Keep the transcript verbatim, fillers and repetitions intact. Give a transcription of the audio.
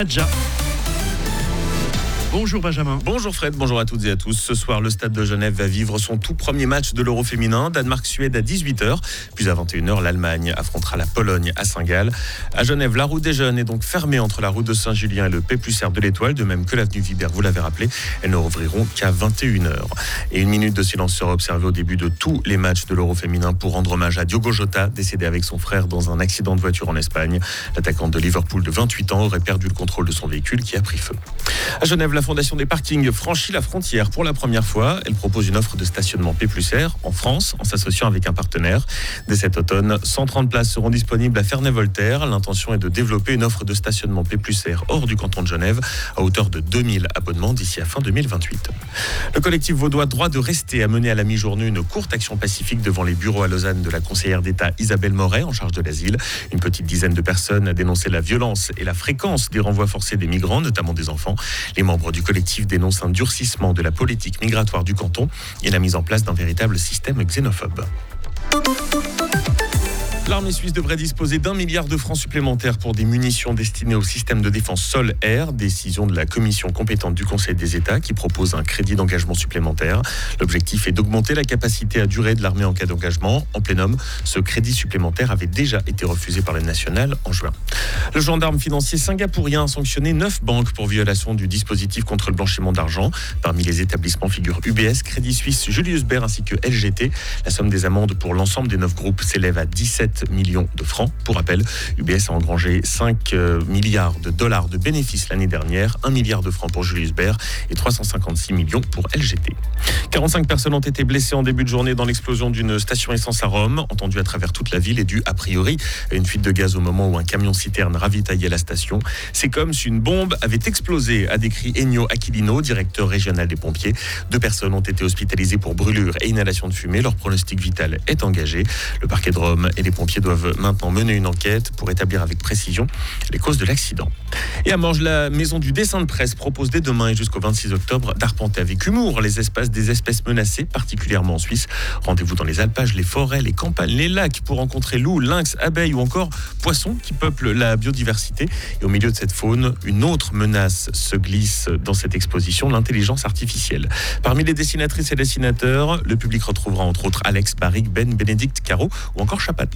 Déjà. Bonjour Benjamin. Bonjour Fred, bonjour à toutes et à tous. Ce soir, le Stade de Genève va vivre son tout premier match de l'Euro féminin. Danemark-Suède à dix-huit heures. Puis à vingt et une heures, l'Allemagne affrontera la Pologne à Saint-Gall. À Genève, la route des Jeunes est donc fermée entre la route de Saint-Julien et le P plus R de l'Étoile, de même que l'avenue Vibert, vous l'avez rappelé. Elles ne rouvriront qu'à vingt et une heures. Et une minute de silence sera observée au début de tous les matchs de l'Euro féminin pour rendre hommage à Diogo Jota, décédé avec son frère dans un accident de voiture en Espagne. L'attaquant de Liverpool de vingt-huit ans aurait perdu le contrôle de son véhicule qui a pris feu. À Genève, la Fondation des parkings franchit la frontière pour la première fois. Elle propose une offre de stationnement P plus R en France en s'associant avec un partenaire. Dès cet automne, cent trente places seront disponibles à Ferney-Voltaire. L'intention est de développer une offre de stationnement P plus R hors du canton de Genève à hauteur de deux mille abonnements d'ici à fin deux mille vingt-huit. Le collectif vaudois Droit de rester a mené à la mi-journée une courte action pacifique devant les bureaux à Lausanne de la conseillère d'État Isabelle Moret en charge de l'asile. Une petite dizaine de personnes a dénoncé la violence et la fréquence des renvois forcés des migrants, notamment des enfants. Les membres du collectif dénoncent un durcissement de la politique migratoire du canton et la mise en place d'un véritable système xénophobe. L'armée suisse devrait disposer d'un milliard de francs supplémentaires pour des munitions destinées au système de défense sol-air. Décision de la commission compétente du Conseil des États qui propose un crédit d'engagement supplémentaire. L'objectif est d'augmenter la capacité à durer de l'armée en cas d'engagement. En plénum, ce crédit supplémentaire avait déjà été refusé par le national en juin. Le gendarme financier singapourien a sanctionné neuf banques pour violation du dispositif contre le blanchiment d'argent. Parmi les établissements figurent U B S, Crédit Suisse, Julius Baer ainsi que L G T. La somme des amendes pour l'ensemble des neuf groupes s'élève à dix-sept millions de francs. Pour rappel, U B S a engrangé cinq milliards de dollars de bénéfices l'année dernière, un milliard de francs pour Julius Baer et trois cent cinquante-six millions pour L G T. quarante-cinq personnes ont été blessées en début de journée dans l'explosion d'une station essence à Rome, entendue à travers toute la ville et due a priori à une fuite de gaz au moment où un camion-citerne ravitaillait la station. C'est comme si une bombe avait explosé, a décrit Ennio Aquilino, directeur régional des pompiers. Deux personnes ont été hospitalisées pour brûlure et inhalation de fumée. Leur pronostic vital est engagé. Le parquet de Rome et les pompiers doivent maintenant mener une enquête pour établir avec précision les causes de l'accident. Et à Morges, la maison du dessin de presse propose dès demain et jusqu'au vingt-six octobre d'arpenter avec humour les espaces des espèces menacées, particulièrement en Suisse. Rendez-vous dans les alpages, les forêts, les campagnes, les lacs pour rencontrer loups, lynx, abeilles ou encore poissons qui peuplent la biodiversité. Et au milieu de cette faune, une autre menace se glisse dans cette exposition, l'intelligence artificielle. Parmi les dessinatrices et dessinateurs, le public retrouvera entre autres Alex, Barrick, Ben, Bénédicte, Caro ou encore Chapat.